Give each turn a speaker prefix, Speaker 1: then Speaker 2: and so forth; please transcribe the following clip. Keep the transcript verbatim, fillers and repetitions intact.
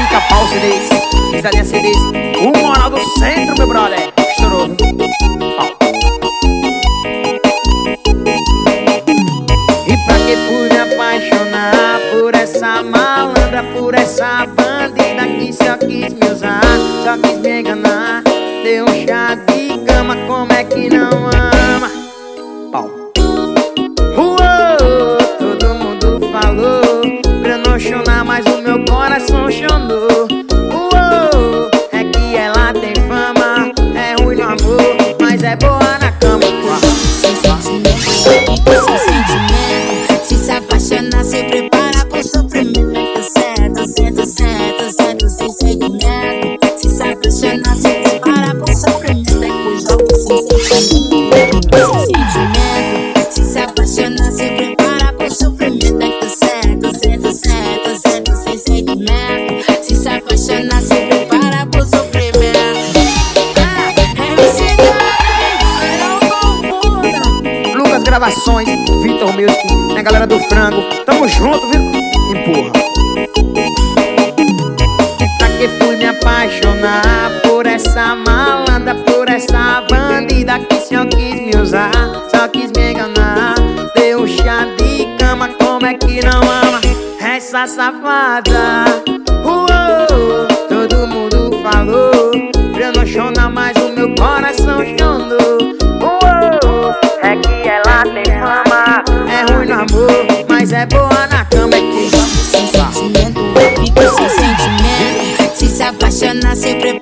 Speaker 1: Pica-pau C Ds, Pisadinha C Ds, o Moral do Centro, meu brother. Estourou. Ó. E pra que fui me apaixonar por essa malandra, por essa bandida que só quis me usar, só quis me enganar. Deu um chá de cama, como é que não ama? Pau. Uou, todo mundo falou pra eu não chorar, mas o meu coração chonou. Uou, é que ela tem fama, é ruim no amor, mas é boa na cama.
Speaker 2: Sem sentimento, sem sentimento. Se se apaixonar, se prepara pro sofrimento. Certo, certo, certo, certo, sem sentimento. Se se apaixonar, se prepara pro sofrimento. Depois joga sem sentimento, sem sentimento. Se se apaixonar, se prepara pro sofrimento. Certo, certo, certo, certo, sem sentimento. Se se apaixonar, se prepara pro sofrimento.
Speaker 1: Lucas Gravações, Vitor Music, né, galera do Frango, tamo junto, viu? Empurra. Pra que fui me apaixonar por essa malandra, por essa bandida que só quis me usar, só quis me enganar. Deu um chá de cama, como é que não ama essa safada? Uou, todo mundo falou pra eu não chorar, mas o meu coração chonou. Uou, é que ela tem fama, é ruim no amor, mas é boa na cama. É que
Speaker 2: sem sentimento, fica sem sentimento. Se se apaixonar, se prepara